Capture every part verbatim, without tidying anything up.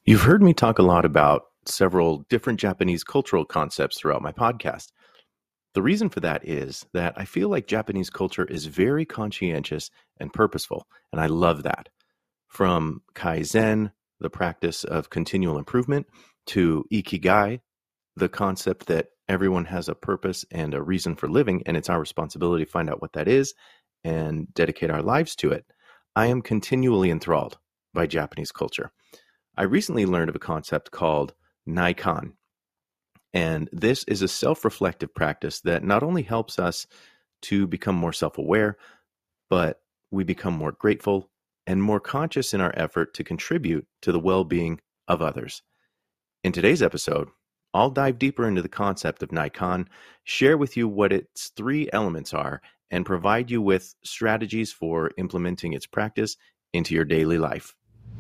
You've heard me talk a lot about several different Japanese cultural concepts throughout my podcast. The reason for that is that I feel like Japanese culture is very conscientious and purposeful, and I love that. From Kaizen, the practice of continual improvement, to Ikigai, the concept that everyone has a purpose and a reason for living, and it's our responsibility to find out what that is and dedicate our lives to it. I am continually enthralled by Japanese culture. I recently learned of a concept called Naikan, and this is a self-reflective practice that not only helps us to become more self-aware, but we become more grateful and more conscious in our effort to contribute to the well-being of others. In today's episode, I'll dive deeper into the concept of Naikan, share with you what its three elements are, and provide you with strategies for implementing its practice into your daily life.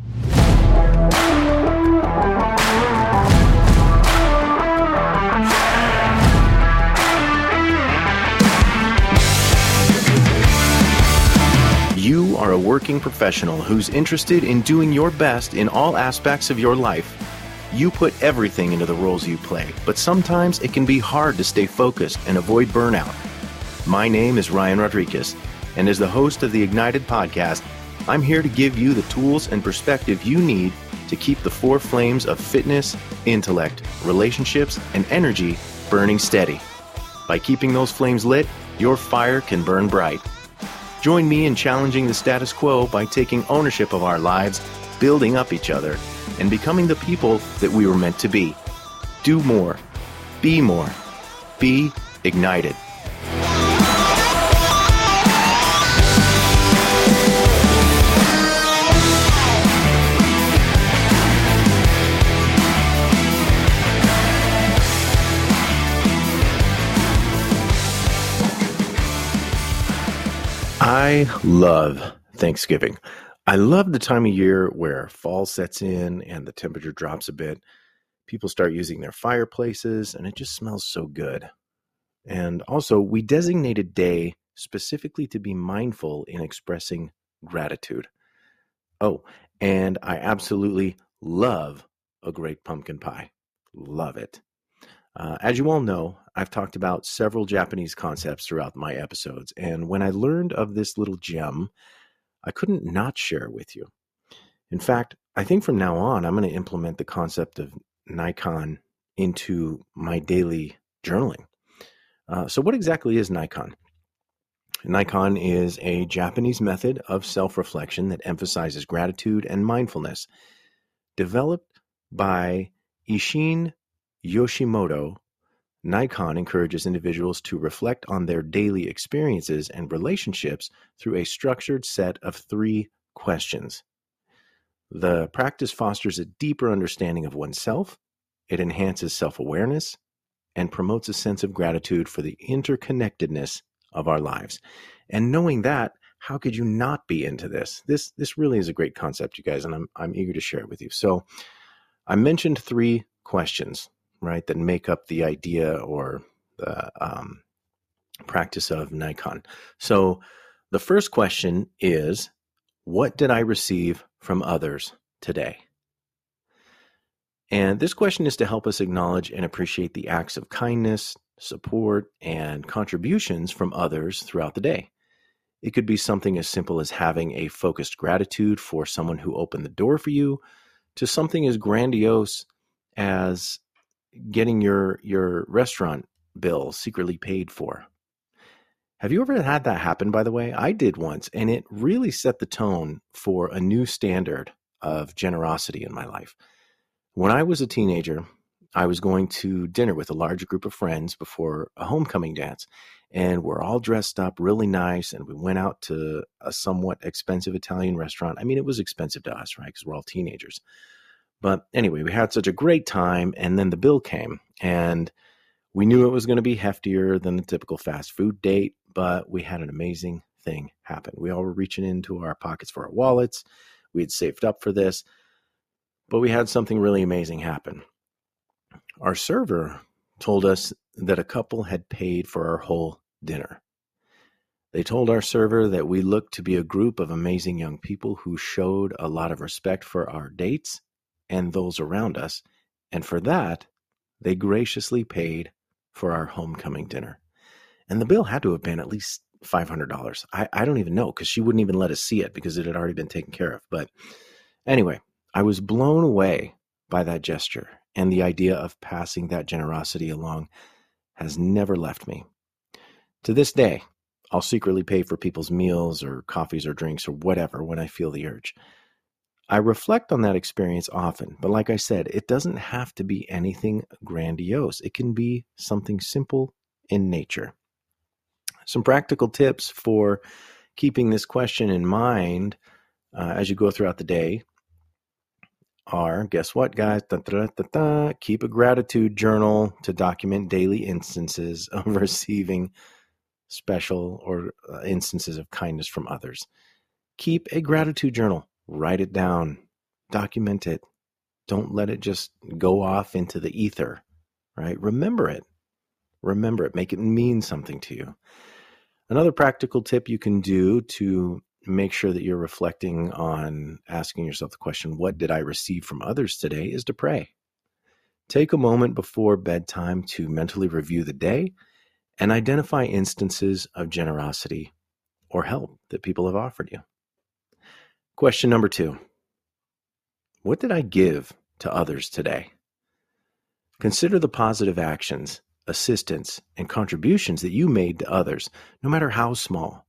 You are a working professional who's interested in doing your best in all aspects of your life. You put everything into the roles you play, but sometimes it can be hard to stay focused and avoid burnout. My name is Ryan Rodriguez, and as the host of the Ignited podcast, I'm here to give you the tools and perspective you need to keep the four flames of fitness, intellect, relationships, and energy burning steady. By keeping those flames lit, your fire can burn bright. Join me in challenging the status quo by taking ownership of our lives, building up each other, and becoming the people that we were meant to be. Do more. Be more. Be ignited. I love Thanksgiving. I love the time of year where fall sets in and the temperature drops a bit. People start using their fireplaces and it just smells so good. And also, we designate a day specifically to be mindful in expressing gratitude. Oh, and I absolutely love a great pumpkin pie. Love it. Uh, as you all know, I've talked about several Japanese concepts throughout my episodes, and when I learned of this little gem, I couldn't not share it with you. In fact, I think from now on, I'm going to implement the concept of Naikan into my daily journaling. Uh, so what exactly is Naikan? Naikan is a Japanese method of self-reflection that emphasizes gratitude and mindfulness. Developed by Isshin Yoshimoto, Naikan encourages individuals to reflect on their daily experiences and relationships through a structured set of three questions. The practice fosters a deeper understanding of oneself, it enhances self-awareness, and promotes a sense of gratitude for the interconnectedness of our lives. And knowing that, how could you not be into this? This this really is a great concept, you guys, and I'm I'm eager to share it with you. So I mentioned three questions, right, that make up the idea or the um, practice of Naikan. So the first question is, what did I receive from others today? And this question is to help us acknowledge and appreciate the acts of kindness, support, and contributions from others throughout the day. It could be something as simple as having a focused gratitude for someone who opened the door for you, to something as grandiose as getting your your restaurant bill secretly paid for. Have you ever had that happen, by the way? I did once, and it really set the tone for a new standard of generosity in my life. When I was a teenager, I was going to dinner with a large group of friends before a homecoming dance, and we're all dressed up really nice, and we went out to a somewhat expensive Italian restaurant. I mean, it was expensive to us, right, because we're all teenagers. But anyway, we had such a great time, and then the bill came, and we knew it was going to be heftier than the typical fast food date, but we had an amazing thing happen. We all were reaching into our pockets for our wallets. We had saved up for this, but we had something really amazing happen. Our server told us that a couple had paid for our whole dinner. They told our server that we looked to be a group of amazing young people who showed a lot of respect for our dates and those around us. And for that, they graciously paid for our homecoming dinner. And the bill had to have been at least five hundred dollars. I, I don't even know, because she wouldn't even let us see it because it had already been taken care of. But anyway, I was blown away by that gesture, and the idea of passing that generosity along has never left me. To this day, I'll secretly pay for people's meals or coffees or drinks or whatever when I feel the urge. I reflect on that experience often, but like I said, it doesn't have to be anything grandiose. It can be something simple in nature. Some practical tips for keeping this question in mind uh, as you go throughout the day are, guess what, guys? Da, da, da, da, keep a gratitude journal to document daily instances of receiving special or uh, instances of kindness from others. Keep a gratitude journal. Write it down. Document it. Don't let it just go off into the ether, right? Remember it. Remember it. Make it mean something to you. Another practical tip you can do to make sure that you're reflecting on asking yourself the question, what did I receive from others today, is to pray. Take a moment before bedtime to mentally review the day and identify instances of generosity or help that people have offered you. Question number two, what did I give to others today? Consider the positive actions, assistance, and contributions that you made to others, no matter how small.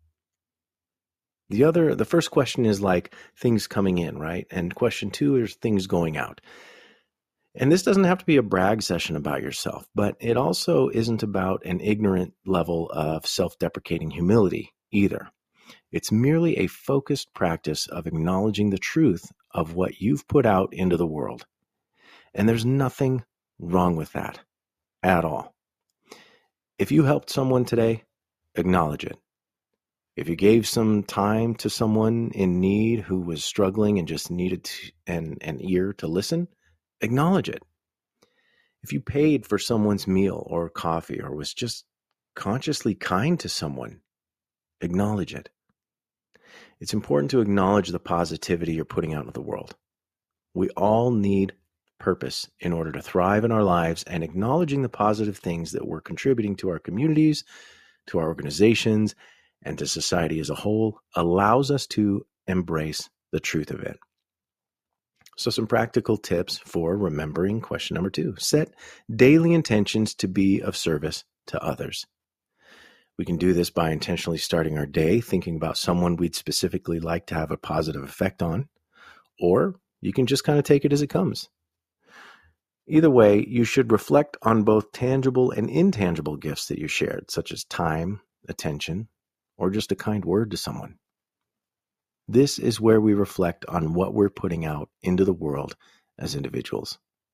The other, the first question is like things coming in, right? And question two is things going out. And this doesn't have to be a brag session about yourself, but it also isn't about an ignorant level of self-deprecating humility either. It's merely a focused practice of acknowledging the truth of what you've put out into the world. And there's nothing wrong with that at all. If you helped someone today, acknowledge it. If you gave some time to someone in need who was struggling and just needed to, an, an ear to listen, acknowledge it. If you paid for someone's meal or coffee or was just consciously kind to someone, acknowledge it. It's important to acknowledge the positivity you're putting out into the world. We all need purpose in order to thrive in our lives, and acknowledging the positive things that we're contributing to our communities, to our organizations, and to society as a whole allows us to embrace the truth of it. So some practical tips for remembering question number two. Set daily intentions to be of service to others. We can do this by intentionally starting our day thinking about someone we'd specifically like to have a positive effect on, or you can just kind of take it as it comes. Either way, you should reflect on both tangible and intangible gifts that you shared, such as time, attention, or just a kind word to someone. This is where we reflect on what we're putting out into the world as individuals.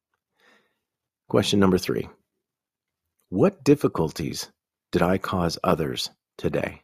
Question number three. What difficulties did I cause others today?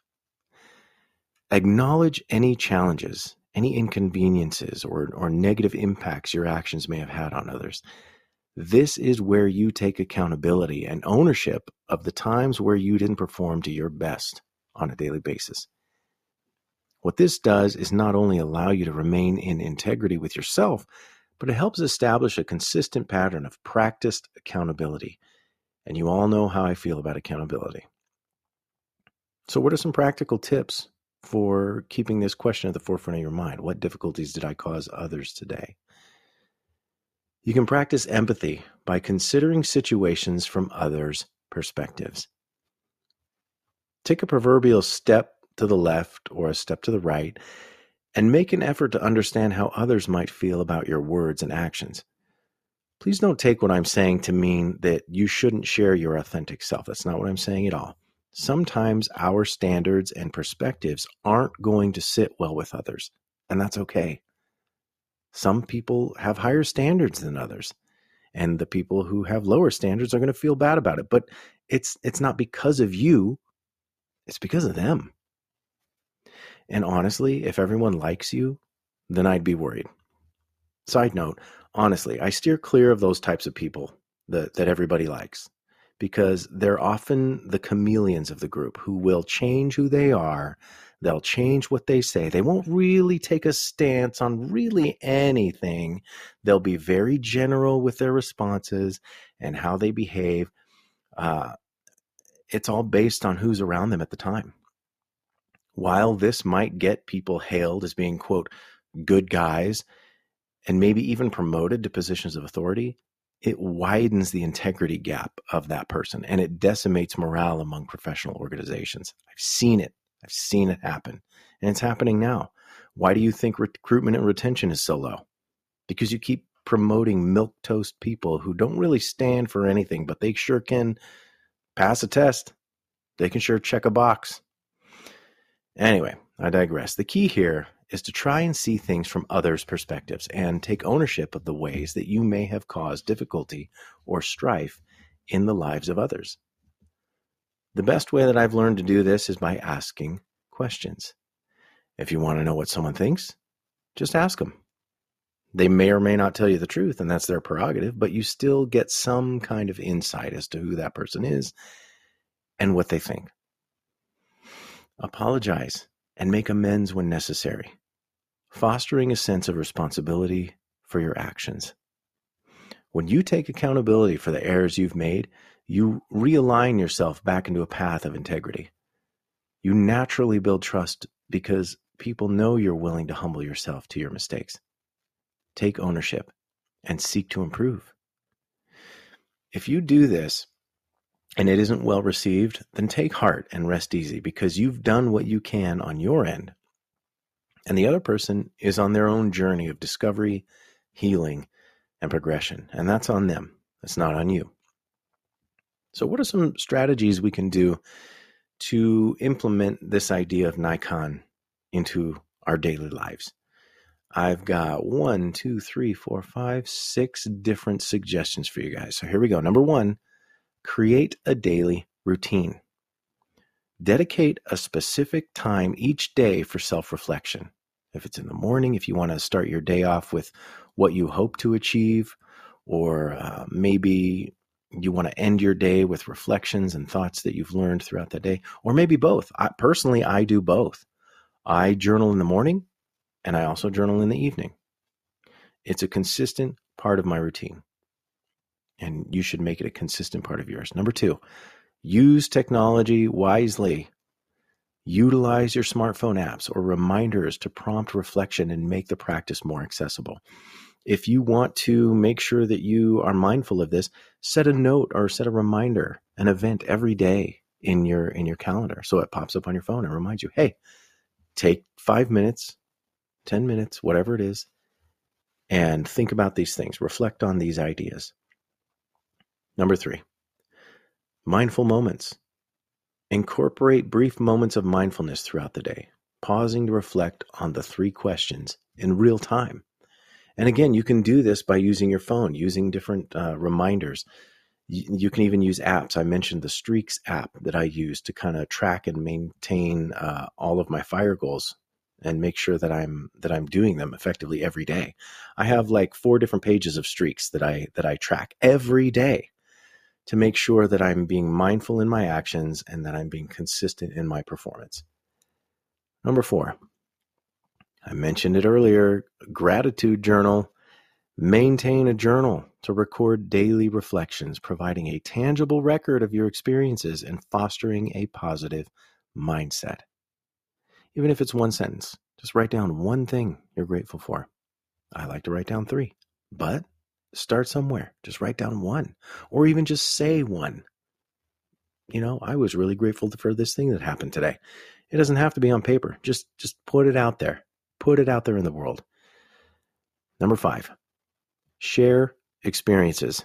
Acknowledge any challenges, any inconveniences, or, or negative impacts your actions may have had on others. This is where you take accountability and ownership of the times where you didn't perform to your best on a daily basis. What this does is not only allow you to remain in integrity with yourself, but it helps establish a consistent pattern of practiced accountability. And you all know how I feel about accountability. So what are some practical tips for keeping this question at the forefront of your mind? What difficulties did I cause others today? You can practice empathy by considering situations from others' perspectives. Take a proverbial step to the left or a step to the right and make an effort to understand how others might feel about your words and actions. Please don't take what I'm saying to mean that you shouldn't share your authentic self. That's not what I'm saying at all. Sometimes our standards and perspectives aren't going to sit well with others, and that's okay. Some people have higher standards than others, and the people who have lower standards are going to feel bad about it. But it's it's not because of you, it's because of them. And honestly, if everyone likes you, then I'd be worried. Side note, honestly, I steer clear of those types of people that, that everybody likes, because they're often the chameleons of the group who will change who they are They'll change what they say. They won't really take a stance on really anything. They'll be very general with their responses and how they behave. Uh, it's all based on who's around them at the time. While this might get people hailed as being, quote, good guys, and maybe even promoted to positions of authority, it widens the integrity gap of that person, and it decimates morale among professional organizations. I've seen it. I've seen it happen, and it's happening now. Why do you think recruitment and retention is so low? Because you keep promoting milquetoast people who don't really stand for anything, but they sure can pass a test. They can sure check a box. Anyway, I digress. The key here is to try and see things from others' perspectives and take ownership of the ways that you may have caused difficulty or strife in the lives of others. The best way that I've learned to do this is by asking questions. If you want to know what someone thinks, just ask them. They may or may not tell you the truth, and that's their prerogative, but you still get some kind of insight as to who that person is and what they think. Apologize and make amends when necessary, fostering a sense of responsibility for your actions. When you take accountability for the errors you've made, you realign yourself back into a path of integrity. You naturally build trust because people know you're willing to humble yourself to your mistakes. Take ownership and seek to improve. If you do this and it isn't well received, then take heart and rest easy because you've done what you can on your end. And the other person is on their own journey of discovery, healing, and progression. And that's on them. It's not on you. So what are some strategies we can do to implement this idea of Nikon into our daily lives? I've got one, two, three, four, five, six different suggestions for you guys. So here we go. Number one, create a daily routine. Dedicate a specific time each day for self-reflection. If it's in the morning, if you want to start your day off with what you hope to achieve, or uh, maybe you want to end your day with reflections and thoughts that you've learned throughout the day, or maybe both. I, personally, I do both. I journal in the morning, and I also journal in the evening. It's a consistent part of my routine, and you should make it a consistent part of yours. Number two, use technology wisely. Utilize your smartphone apps or reminders to prompt reflection and make the practice more accessible. If you want to make sure that you are mindful of this, set a note or set a reminder, an event every day in your in your calendar so it pops up on your phone and reminds you, hey, take five minutes, ten minutes, whatever it is, and think about these things. Reflect on these ideas. Number three, mindful moments. Incorporate brief moments of mindfulness throughout the day, pausing to reflect on the three questions in real time. And again, you can do this by using your phone, using different uh, reminders. You, you can even use apps. I mentioned the Streaks app that I use to kind of track and maintain uh, all of my fire goals and make sure that I'm that I'm doing them effectively every day. I have like four different pages of streaks that I that I track every day to make sure that I'm being mindful in my actions and that I'm being consistent in my performance. Number four, I mentioned it earlier, gratitude journal. Maintain a journal to record daily reflections, providing a tangible record of your experiences and fostering a positive mindset. Even if it's one sentence, just write down one thing you're grateful for. I like to write down three, but start somewhere. Just write down one, or even just say one. You know, I was really grateful for this thing that happened today. It doesn't have to be on paper. Just, just put it out there. Put it out there in the world. Number five, share experiences.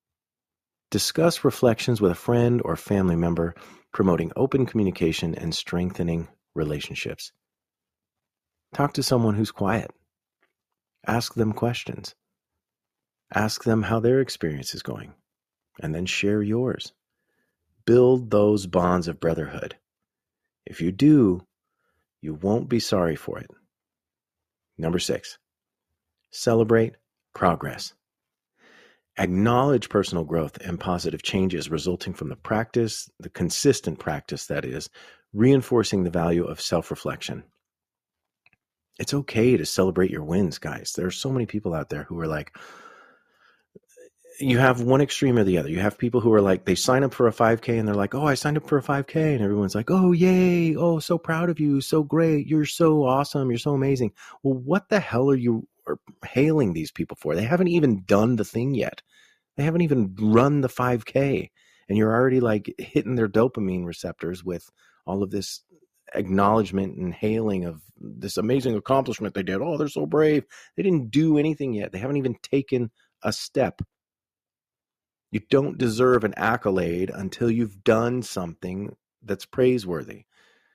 Discuss reflections with a friend or family member, promoting open communication and strengthening relationships. Talk to someone who's quiet. Ask them questions. Ask them how their experience is going, and then share yours. Build those bonds of brotherhood. If you do, you won't be sorry for it. Number six, celebrate progress. Acknowledge personal growth and positive changes resulting from the practice, the consistent practice that is, reinforcing the value of self-reflection. It's okay to celebrate your wins, guys. There are so many people out there who are like, you have one extreme or the other. You have people who are like, they sign up for a five K and they're like, oh, I signed up for a five K. And everyone's like, oh, yay. Oh, so proud of you. So great. You're so awesome. You're so amazing. Well, what the hell are you hailing these people for? They haven't even done the thing yet. They haven't even run the five K. And you're already like hitting their dopamine receptors with all of this acknowledgement and hailing of this amazing accomplishment they did. Oh, they're so brave. They didn't do anything yet. They haven't even taken a step. You don't deserve an accolade until you've done something that's praiseworthy.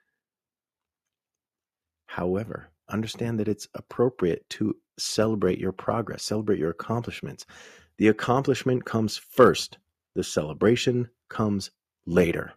However, understand that it's appropriate to celebrate your progress, celebrate your accomplishments. The accomplishment comes first. The celebration comes later.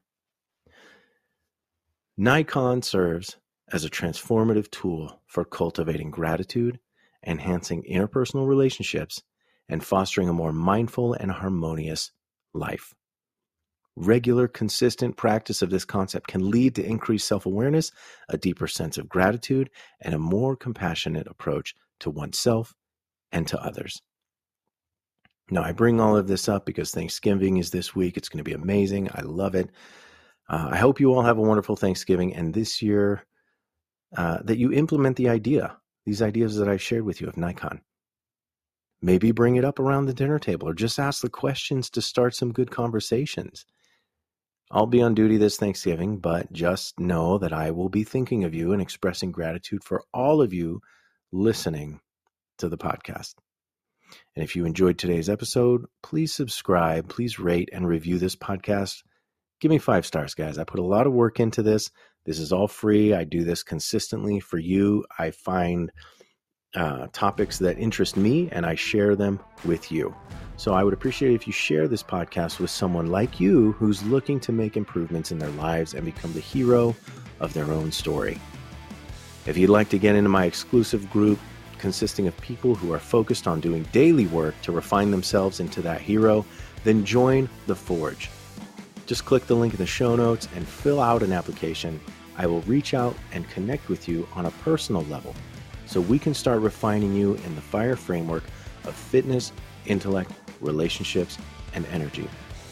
Nikon serves as a transformative tool for cultivating gratitude, enhancing interpersonal relationships, and fostering a more mindful and harmonious life. Regular, consistent practice of this concept can lead to increased self-awareness, a deeper sense of gratitude, and a more compassionate approach to oneself and to others. Now, I bring all of this up because Thanksgiving is this week. It's going to be amazing. I love it. Uh, I hope you all have a wonderful Thanksgiving, and this year uh, that you implement the idea, these ideas that I shared with you of Nikon. Maybe bring it up around the dinner table or just ask the questions to start some good conversations. I'll be on duty this Thanksgiving, but just know that I will be thinking of you and expressing gratitude for all of you listening to the podcast. And if you enjoyed today's episode, please subscribe, please rate and review this podcast. Give me five stars, guys. I put a lot of work into this. This is all free. I do this consistently for you. I find Uh, topics that interest me, and I share them with you. So I would appreciate it if you share this podcast with someone like you who's looking to make improvements in their lives and become the hero of their own story. If you'd like to get into my exclusive group consisting of people who are focused on doing daily work to refine themselves into that hero, then join The Forge. Just click the link in the show notes and fill out an application. I will reach out and connect with you on a personal level, so we can start refining you in the FIRE framework of fitness, intellect, relationships, and energy.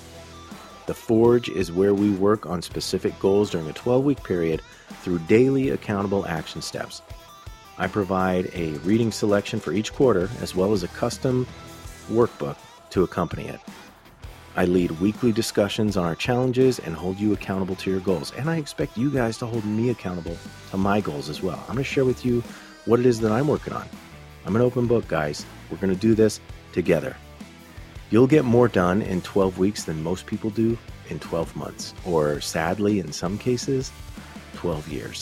The Forge is where we work on specific goals during a twelve-week period through daily accountable action steps. I provide a reading selection for each quarter, as well as a custom workbook to accompany it. I lead weekly discussions on our challenges and hold you accountable to your goals. And I expect you guys to hold me accountable to my goals as well. I'm going to share with you what it is that I'm working on. I'm an open book, guys. We're going to do this together. You'll get more done in twelve weeks than most people do in twelve months, or sadly, in some cases, twelve years.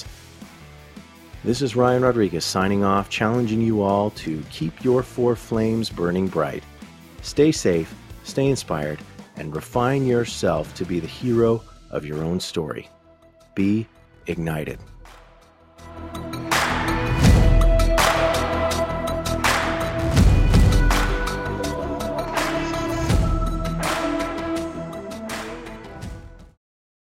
This is Ryan Rodriguez signing off, challenging you all to keep your four flames burning bright. Stay safe, stay inspired, and refine yourself to be the hero of your own story. Be ignited.